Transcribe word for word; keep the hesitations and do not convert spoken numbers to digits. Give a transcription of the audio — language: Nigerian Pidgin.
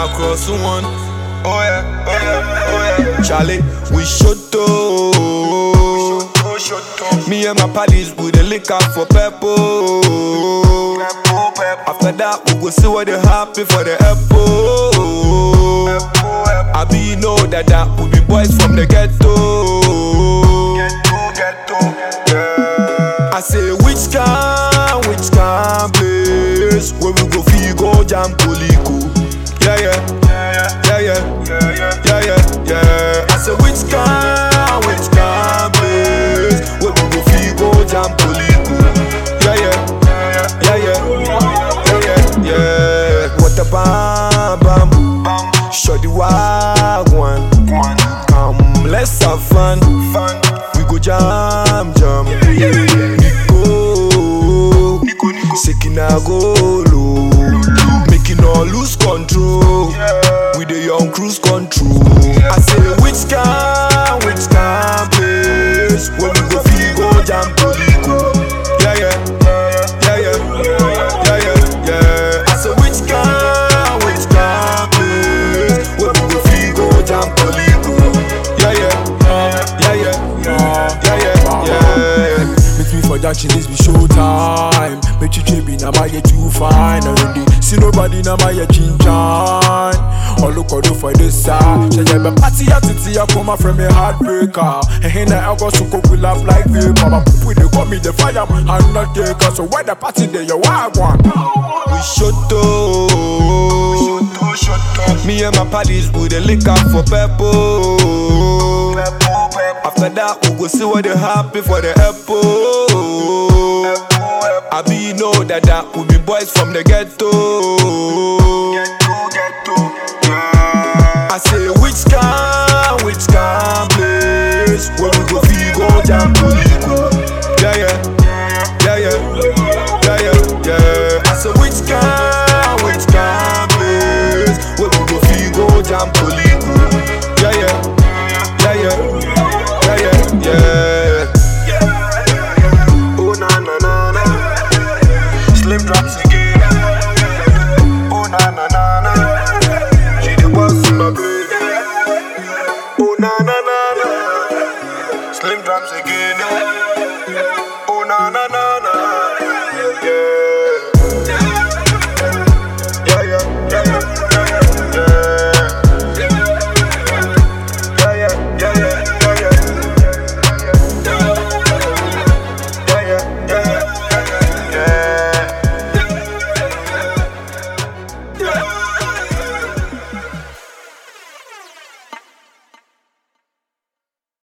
cross one. Oh yeah, oh yeah, oh yeah. Charlie, we should do. Me and my paddies with the liquor for peppo. After that, we go see what they happy for the apple. I be know that that we be boys from the ghetto. I say which can, which can place where we go feel go jam Koliko. Yeah yeah, yeah yeah, yeah yeah, yeah. I say which can, which can place where we go feel go jam Koliko. Yeah yeah, yeah yeah, yeah yeah, yeah. What a bam bam, show the wagwan. Come let's have fun, we go jam jam. Seeking a goal, making all lose control. With the young cruise control. I say which can, which can place when we go feel go jam Koliko. Yeah yeah, yeah yeah, yeah yeah, yeah. I say which can, which can place when we go feel go jam Koliko. Yeah yeah, yeah yeah, yeah yeah, yeah. Make me for Jackson, this be showtime. Make you be na my too fine already. See nobody na my chinchan. All look out for this side. Say yeah, be party at it, I come from a heartbreaker. And here I go so cool with love like vapor. But people they call me the fire, I'm not there. So when the party there, you want one. We should do. Me and my paddies with the liquor for peppo. After that, we go see what they happy for the apple. I be know that that we be boys from the ghetto. I say which can, which can place where we go feel go jam.